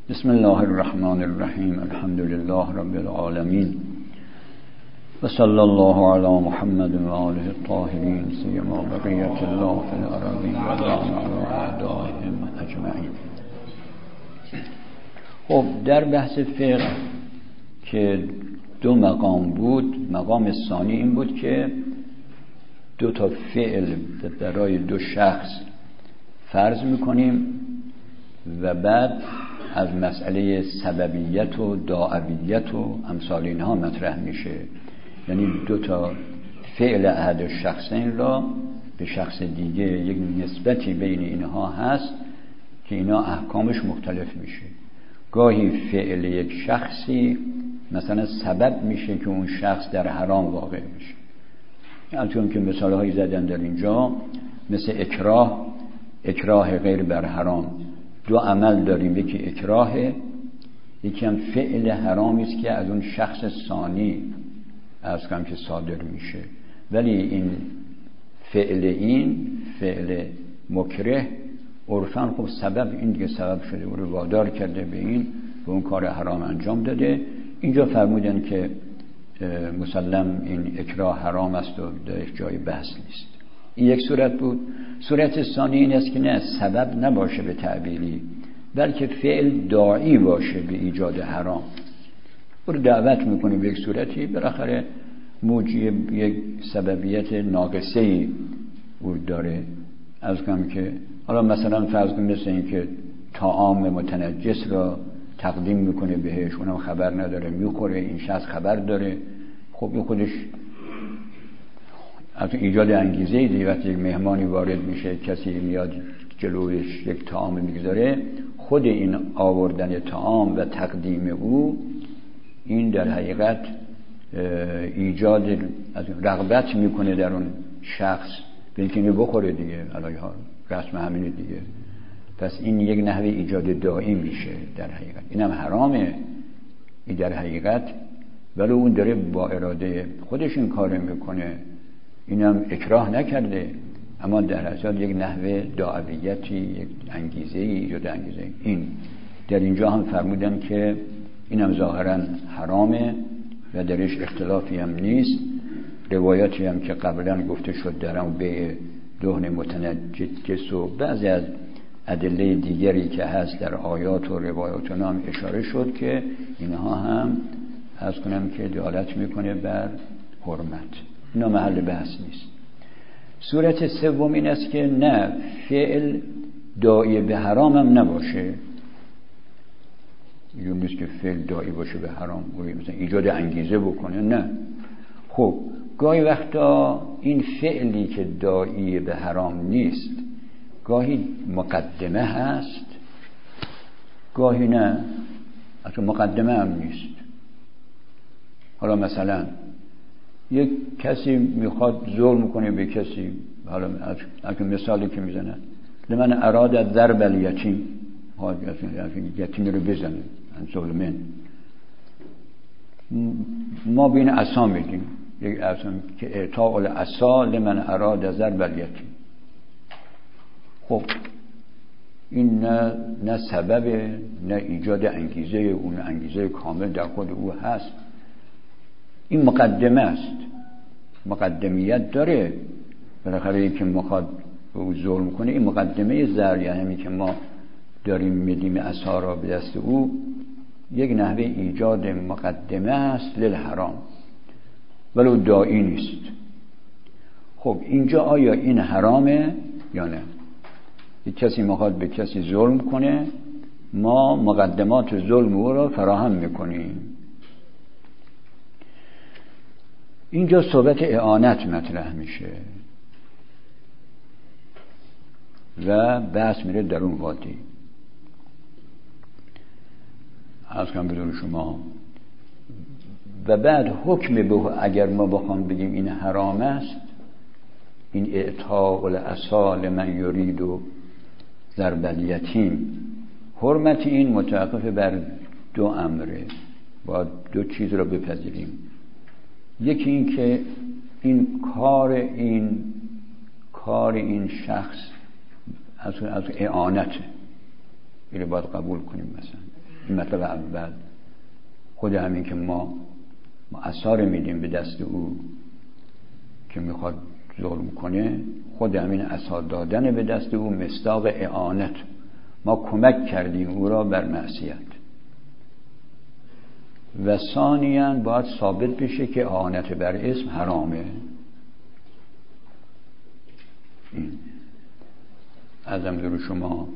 بسم الله الرحمن الرحیم. الحمد لله رب العالمین و صلی الله علی محمد و آله الطاهرین سیما بقیت الله فی الارضین و اعدائهم اجمعین. خب در بحث فقه که دو مقام بود، مقام ثانی این بود که دو تا فعل برای دو شخص فرض میکنیم و بعد از مسئله سببیت و داعیت و امثال اینها مطرح میشه. یعنی دو تا فعل احد الشخصین را به شخص دیگه یک نسبتی بین اینها هست که اینا احکامش مختلف میشه. گاهی فعل یک شخصی مثلا سبب میشه که اون شخص در حرام واقع میشه، همچون که مثالهایی زدن در اینجا، مثل اکراه غیر بر حرام. دو عمل داریم، یکی اکراهه، یکی هم فعل حرامی است که از اون شخص ثانی از کم که صادر میشه. ولی این فعل مکره عرفاً خب سبب، این دیگه سبب شده او رو وادار کرده به اون کار حرام انجام داده. اینجا فرمودن که مسلم این اکراه حرام است و درش جای بحث نیست. این یک صورت بود. صورت ثانی این است که نه، سبب نباشه به تعبیری، بلکه فعل داعی باشه به ایجاد حرام. او رو دعوت میکنه به یک صورتی، بالاخره موجب یک سببیت ناقصه‌ای او داره. از کم که حالا مثلا فرض کنیم مثل این که طعام متنجس را تقدیم میکنه بهش، اونم خبر نداره میخوره، این شخص خبر داره. خب این خودش از ایجاد انگیزه دیگه. وقتی یک مهمانی وارد میشه، کسی میاد جلویش یک طعام میگذاره، خود این آوردن طعام و تقدیم او، این در حقیقت ایجاد از رغبت میکنه در اون شخص به اینکه اینو بخوره دیگه. علاوه رسم همینه دیگه. پس این یک نحوه ایجاد داعی میشه در حقیقت. اینم حرامه این در حقیقت، ولی اون داره با اراده خودش این کار میکنه، اینم اکراه نکرده، اما در اصل یک نحوه داعیتی، یک انگیزه ایجاد انگیزه. این در اینجا هم فرمودن که اینم ظاهرا حرامه و درش اختلافی هم نیست. روایاتی هم که قبلا گفته شد در هم به دهن متنجس و بعضی از ادله دیگری که هست در آیات و روایات هم اشاره شد که اینها هم از کنم که دلالت میکنه بر حرمت. اینا محل بحث نیست. صورت سوم این است که نه، فعل داعی به حرام هم نباشه. اینجور نیست که فعل داعی باشه به حرام، مثلا ایجاد انگیزه بکنه، نه. خب گاهی وقتا این فعلی که داعی به حرام نیست، گاهی مقدمه هست، گاهی نه، اصلا مقدمه هم نیست. حالا مثلا یک کسی میخواد ظلم کنه به کسی، حالا از مثالی که میزنه، لمن اراد ضرب الیتیم، یتیم رو بزنه، ظلمن. ما بین عصا میدیم، یک عصا که اعطاء العصا لمن اراد ضرب الیتیم. خب این نه سبب، نه ایجاد انگیزه، اون انگیزه کامل در خود او هست. این مقدمه است، مقدمیت داره. بالاخره این که میخواد به او ظلم کنه، این مقدمه زر، یعنی همین که ما داریم میدیم عصا را به دست او، یک نحوه ایجاد مقدمه است للحرام، ولو داعی نیست. خب اینجا آیا این حرامه یا نه؟ یک کسی میخواد به کسی ظلم کنه، ما مقدمات ظلم او را فراهم میکنیم. اینجا صحبت اعانت مطرح میشه و بحث میره در اون وادی. عرض کنم بدون شما و بعد حکم به، اگر ما بخوام بگیم این حرام است، این اعطاء العصا لمن یرید و ضرب الیتیم، حرمت این متوقف بر دو امره، باید دو چیز را بپذیریم. یکی این که این کار این شخص از اعانته، اینو باید قبول کنیم. مثلا این مطلب اول. خود همین که ما اثار میدیم به دست او که میخواد ظلم کنه، خود همین اثار دادن به دست او مصداق اعانت، ما کمک کردیم او را بر معصیت. و ثانیاً باید ثابت بشه که اعانت بر اسم حرامه. این ازم در شما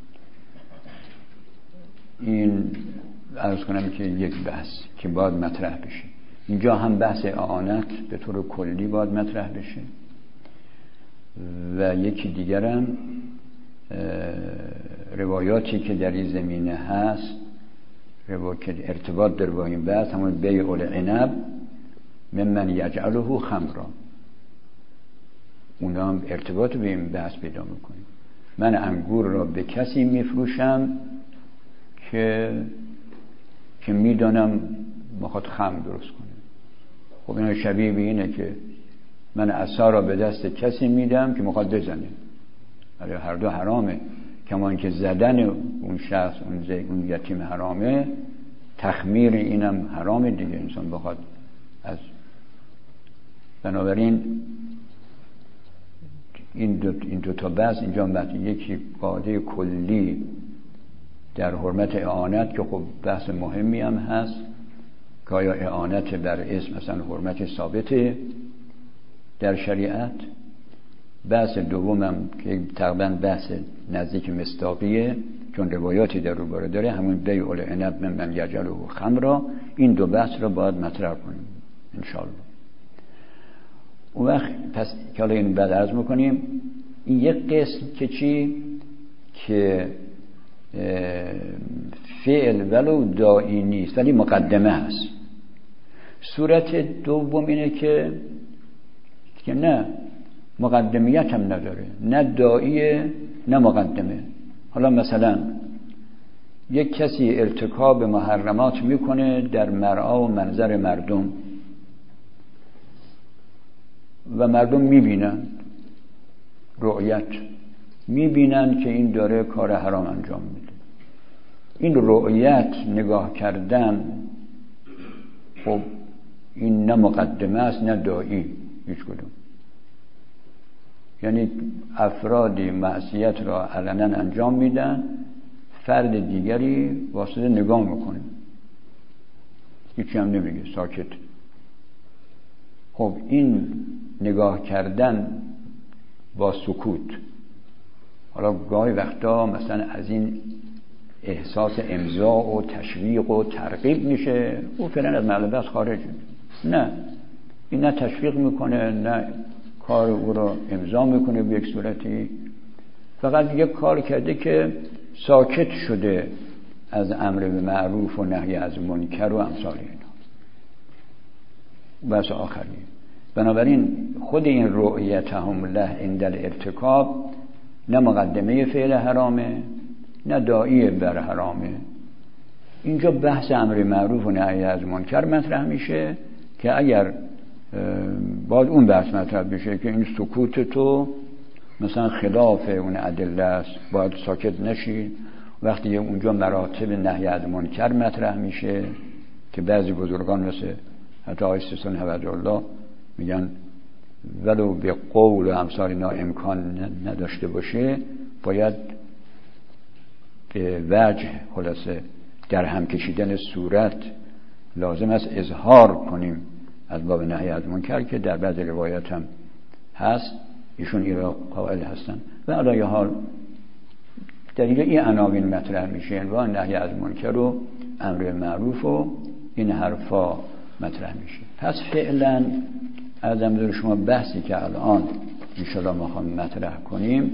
این عرض کنم که یک بحث که باید مطرح بشه. اینجا هم بحث اعانت به طور کلی باید مطرح بشه و یکی دیگرم روایاتی که در این زمینه هست، که ارتباط داره با این بحث، همون بیع العنب ممن یجعله خمرا، اونا هم ارتباط به این بحث پیدا میکنه. من انگور را به کسی میفروشم که میدانم میخواد خمر درست کنه. خب اینا شبیه به اینه که من عصا را به دست کسی میدم که میخواد بزنه. هر دو حرامه. کما اینکه زدن اون شخص اون یتیم حرامه، تخمیر اینم حرامه دیگه. انسان بخواد از بنابراین این دو تا بحث اینجا مطرح. یکی قاعده کلی در حرمت اعانت که خب بحث مهمی هم هست که آیا اعانت بر اسم مثلا حرمت ثابته در شریعت. بحث دومم که تقریبا بحث نزدیک مصداقیه چون روایاتی در رو باره داره، همون بیع العنب ممن یجعله خمرا. این دو بحث رو باید مطرح کنیم انشاءالله. اون وقت پس که حالا این بعد عرض میکنیم این یک قسم که چی که فعل ولو داعی نیست ولی مقدمه هست. صورت دوم اینه که نه مقدمیت هم نداره، نه داعیه نه مقدمه. حالا مثلا یک کسی ارتکاب محرمات میکنه در مرعا و منظر مردم و مردم میبینن، رؤیت میبینن که این داره کار حرام انجام میده. این رؤیت نگاه کردن خب این نه مقدمه است نه داعی، هیچ کدوم. یعنی افرادی معصیت را علنا انجام میدن، فرد دیگری واسطه نگاه میکنه، هیچی هم نمیگه، ساکت. خب این نگاه کردن با سکوت، حالا گاهی وقتا مثلا از این احساس امضا و تشویق و ترغیب میشه او فعلا از محل بحث خارجه. نه، این نه تشویق میکنه نه کار او را امضا میکنه به یک صورتی، فقط یک کار کرده که ساکت شده از امر به معروف و نهی از منکر و امثال اینا. بس آخری. بنابراین خود این رؤیتهم له عند الارتکاب نه مقدمه فعل حرامه نه داعی بر حرامه. اینجا بحث امر معروف و نهی از منکر مطرح میشه که اگر باید اون بحث مطرح بشه که این سکوت تو مثلا خلاف اون ادله است، باید ساکت نشی. وقتی اونجا مراتب نهی از منکر مطرح میشه که بعضی بزرگان مثل حتی آقای سیستان حفظه‌الله میگن ولو به قول و امثال اینا امکان نداشته باشه، باید به وجه خلاصه در هم کشیدن صورت لازم است اظهار کنیم از باب نهی از منکر که در بعض روایات هم هست، ایشون ایرا قائل هستن. و علی حال در این عناوین مطرح میشه، انواع نهی از منکر و امر معروف و این حرفا مطرح میشه. پس فعلا ارزم حضور شما بحثی که الان انشاءالله میخوام مطرح کنیم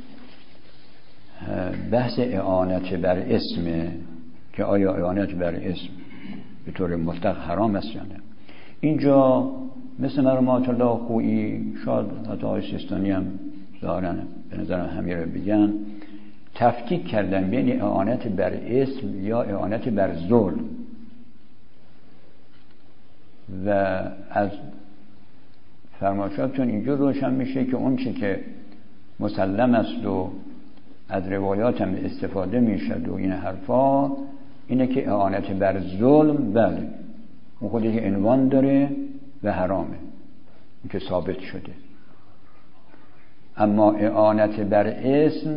بحث اعانت بر اسم، که آیا اعانت بر اسم به طور مطلق حرام است یا نه. اینجا مثل مرحوم الله خویی، شاید حتی آقای سیستانی هم ظاهراً به نظرم همین رو بگن، تفکیک کردن بین اعانت بر اسم یا اعانت بر ظلم. و از فرمایشاتون اینجور روشن میشه که اون چی که مسلم است و از روایات هم استفاده میشد و این حرفا، اینه که اعانت بر ظلم بله اون خودش عنوان داره و حرامه، این که ثابت شده. اما اعانت بر اسم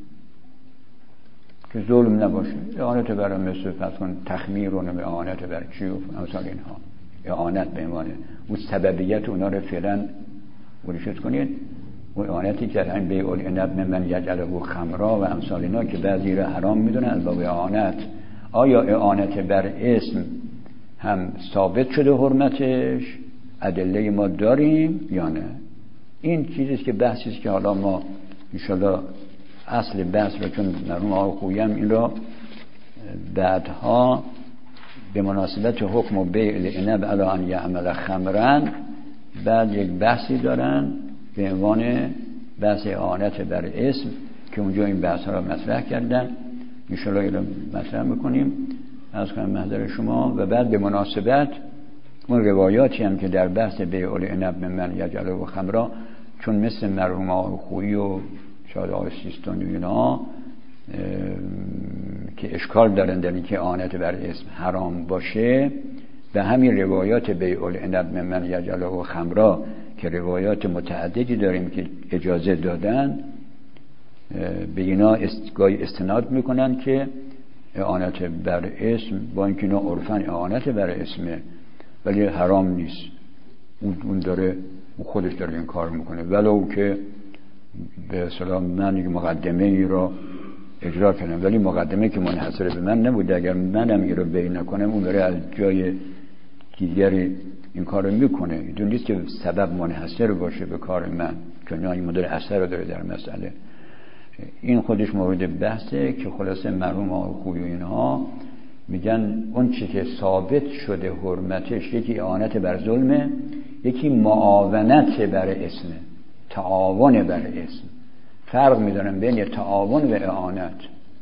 که ظلم نباشه، اعانت بر مثل فرض کن تخمیر و اعانت بر چی و امثال اینها، اعانت به عنوان اون سببیت اونا رو فعلا ورشد کنید. و اعانتی که این بیع العنب من یجعله خمرا و امثال اینا که بعضی رو حرام میدونن از باب اعانت. آیا اعانت بر اسم هم ثابت شده حرمتش، ادله ما داریم یا نه؟ این چیزیست که بحثی است که حالا ما انشالله اصل بحث رو، چون مرحوم آقای خویی هم این را بعدها به مناسبت حکم بیع العنب علی ان یعمل خمرا بعد یک بحثی دارن به عنوان بحث اعانت بر اسم که اونجا این بحث ها را مطرح کردن. انشالله این را مطرح میکنیم از کنم محضر شما. و بعد به مناسبت اون روایاتی هم که در بحث بیع العنب من یجعله خمرا، چون مثل مرحوم آقای خویی و شاید آقای سیستانی و اینا که اشکال دارن در این که اعانت بر اسم حرام باشه، به همین روایات بیع العنب من یجعله خمرا که روایات متعددی داریم که اجازه دادن، به اینا گاهی استناد میکنن که اعانت بر اسم با اینکه اینا عرفاً اعانت بر اسمه ولی حرام نیست، اون داره خودش داره این کار میکنه، ولو که به اصطلاح من یک مقدمه ای رو اجرا کنم ولی مقدمه که منحصر به من نبوده، اگر منم این رو بین نکنم اون داره از جای دیگری این کار رو میکنه. این نیست که سبب منحصر باشه به کار من، چون این مدل اثر رو داره در مسئله. این خودش مورد بحثه که خلاصه مرحوم آقای خویی و اینها میگن اون چی که ثابت شده حرمتش، یکی اعانت بر ظلمه، یکی معاونت بر اسمه، تعاون بر اسم. فرق میدونن بین تعاون و اعانت.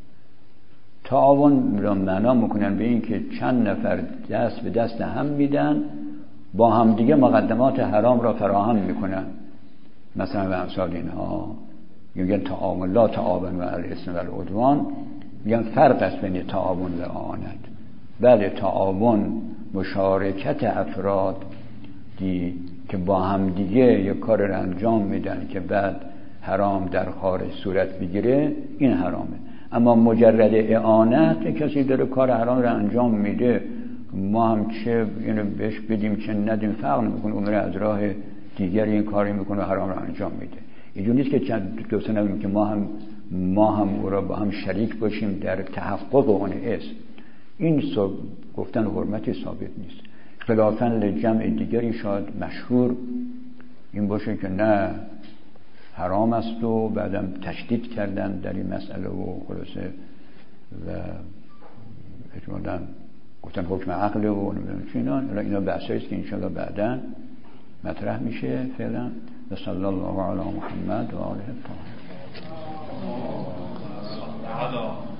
تعاون رو معنا میکنن به این که چند نفر دست به دست هم میدن با هم دیگه مقدمات حرام را فراهم میکنن، مثلا و امثال اینها. میگن تعاون، لا تعاون و الاسم و العدوان. میگن فرق است بین تعاون و اعانت. بله تعاون مشارکت افراد که با هم دیگه یک کار رو انجام میدن که بعد حرام در خارج صورت بگیره، این حرامه. اما مجرد اعانت، کسی داره کار حرام رو انجام میده، ما هم چه اینو بهش بدیم چه ندیم فرق نمیکنه، اون رو از راه دیگری این کاری میکنه و حرام رو انجام میده. اینجوری نیست که چند دوسته نبینیم که ما هم او را با هم شریک باشیم در تحقق اون اسم. این گفتن حرمتی ثابت نیست. خلافاً لجمع دیگری شاید مشهور این باشه که نه حرام است و بعدم تشدید کردن در این مسئله و خلاصه و اجمالاً گفتن حکم عقل و نمیدونم اینا بحثایی است که انشاءالله بعداً مطرح میشه. فعلا و صلی الله علی محمد و آله الطاهرین.